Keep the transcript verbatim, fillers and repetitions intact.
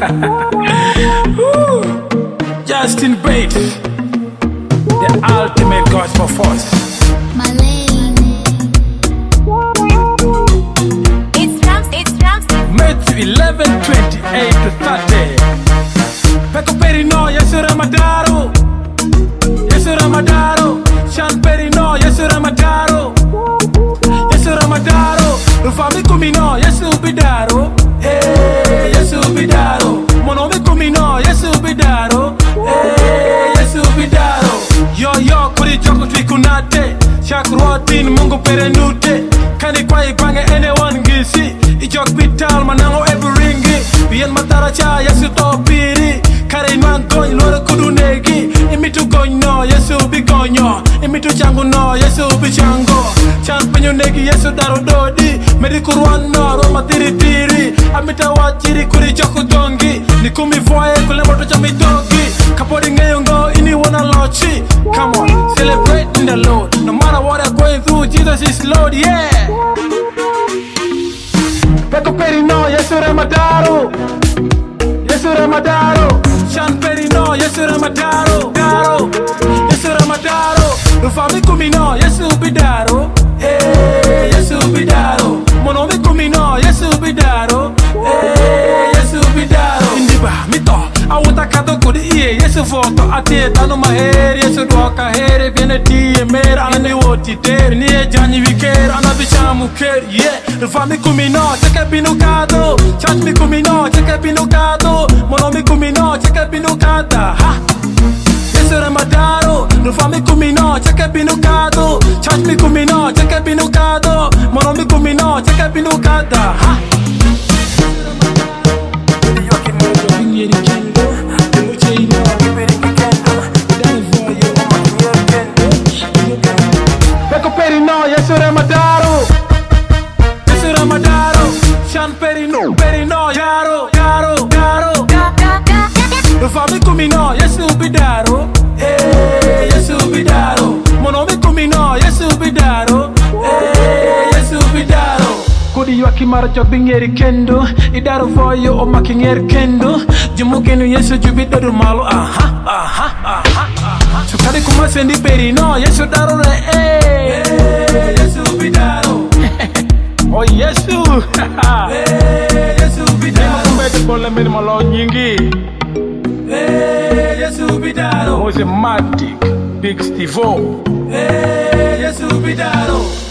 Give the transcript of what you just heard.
Justin Bates, the ultimate gospel force. My lane. It's Rams, it's Rams. Matthew eleven, twenty-eight to thirty. Peko Perino, Yesu Ramadaro. Yesu Ramadaro. Sean Perino, Yesu Ramadaro. Yesu Ramadaro. Rufami Kumino, Yesu Bidaro. Hey, Yesu Bidaro. Monomi Kumino, Yesu Bidaro. Hey, Yesu Bidaro. Yo yo kuri joko twikunate. Shakrotin Mungu perenute. Kani kwa ipange anyone gisi. Ijok bital manango everingi. Bien matara cha Yesu topiri. Kare inwan gony lore kudunegi. Imitu gonyo Yesu bigonyo. Imitu changu no Yesu bichango. Chan penyo negi Yesu daro dodi. Meri kurwan no roma tiri tiri. Amita wachiri kuri joko dongi. Nikumi voye kule moto chami dogi. Kapodi ngeyongo ini wana lochi. Come on, celebrate in the Lord. No matter what I'm going through, Jesus is Lord, yeah. Peko Perino, Yesu Ramadaro. Yesu Ramadaro. Sean Perino, Yesu Ramadaro. Daro, Yesu Ramadaro. Rufami Kumino, Yesu Bidaro. Hey, Yesu Bidaro. Monomi Kumino, Yesu Bidaro. Hey, Yesu Bidaro. Indiba, mito. Awuta kato kudi iye. Yesu foto ati tanu maheri. Yesu doka heri. Viene tiye mer. Anani woti teri. Niye jani wiker. Anabichamu ker. Yeah. Rufami Kumino, cheke binukado. Chach mi Kumino, cheke binukado. Monomi Kumino, cheke binukada. Ha. Yesu Ramadaro. Rufami Kumino, cheke binukado. Chach mi Kumino, cheke binukado. Monomi Kumino, cheke binukada. Ha. Peko Perino, Yesu Ramadaro. Yesu Ramadaro. Sean Perino, Perino, Yaro, Yaro, Yaro. Rufami Kumino, Yesu Bidaro. Hey, Yesu Bidaro. Monomi Kumino, Yesu Bidaro. Hey, Yesu Bidaro. Kodi yaki mara jok bingeri kendo. Idaro voyo o makingeri kendo. Jumugenu Yesu jubidodu malo. Aha, aha, aha. Sukari kuma sendi Perino, Yesu daro re. Hey, Yesu Bidaro. Oh Yesu. Hey, Yesu Bidaro. Kumbete bola meni malo nyingi. Hey, Yesu Bidaro. Mose Matic, Big Steve. Hey, Yesu Bidaro.